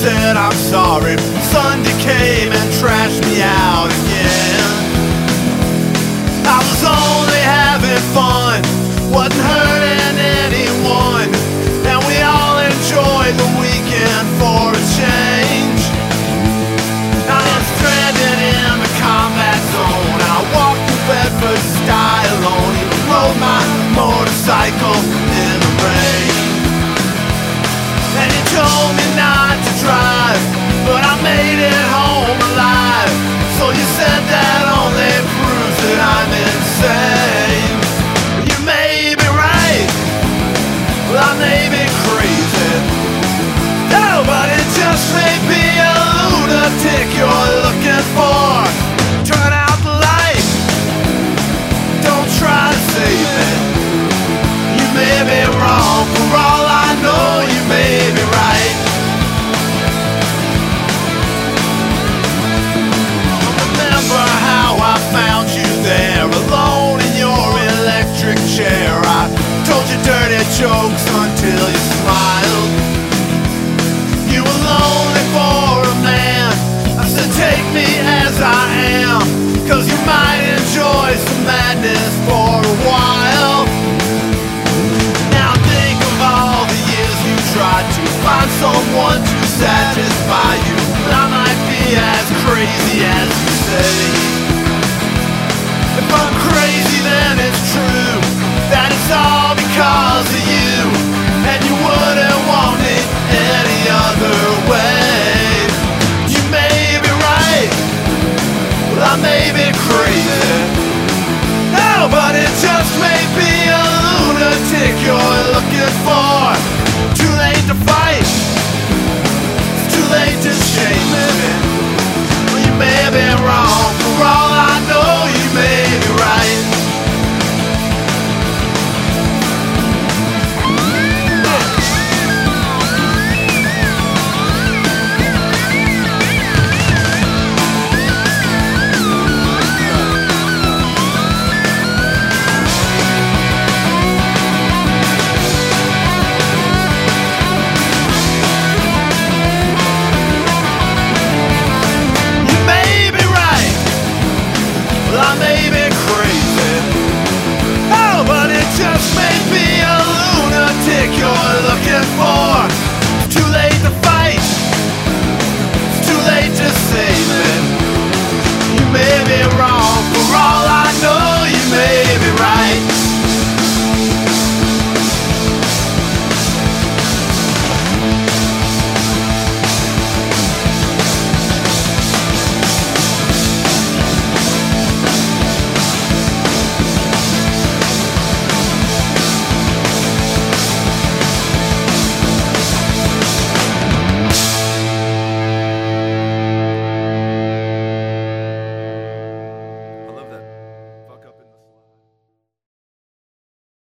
said I'm sorry. Sunday came and trashed me out again. I was only having fun, wasn't hurting anyone, and we all enjoyed the weekend for a change. I am stranded in the combat zone. I walked to Bedford style alone, even rode my motorcycle in the rain. And you told me not to drive, but I made it home alive. So you said that only proves that I'm insane. You may be right, well I may be crazy. No, but it just may be a lunatic you're looking for. Turn out the light, don't try to save me. You may be wrong, for all I know you may be right. Remember how I found you there, alone in your electric chair. I told you dirty jokes until you smiled. You were lonely for a man. I said take me as I am, 'cause you might enjoy some madness for a while. Now think of all the years you tried to find someone to satisfy you, but I might be as crazy as you say. If I'm crazy then it's true that it's all because of you, and you wouldn't want it any other way. You may be right, well I may be crazy. No, but it just may be a lunatic you're looking for.